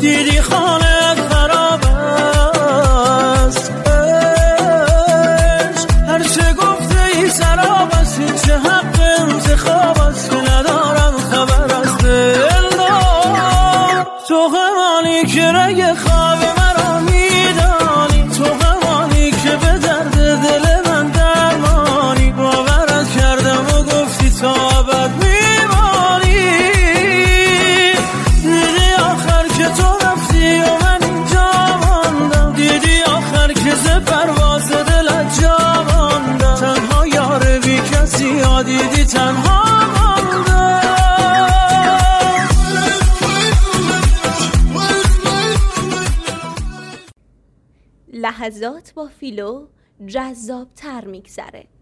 دیدی خانه خراب است، هر چه گفته ای سراب است، این چه حق انتخاب است که ندارم خبر از دلدار. تو همانی که رگ خواب مرا میدانی، تو همانی که به درد دل من درمانی، باورت کردم و گفتی تا ابد میمانی. دیدی آخر که تو رفتی و من اینجا ماندم، دیدی آخر که ز پرواز دلت جا ماندم، تنها یار بی کسی ها دیدی تنها ماندم. لحظات با فیلو جذاب تر میگذره.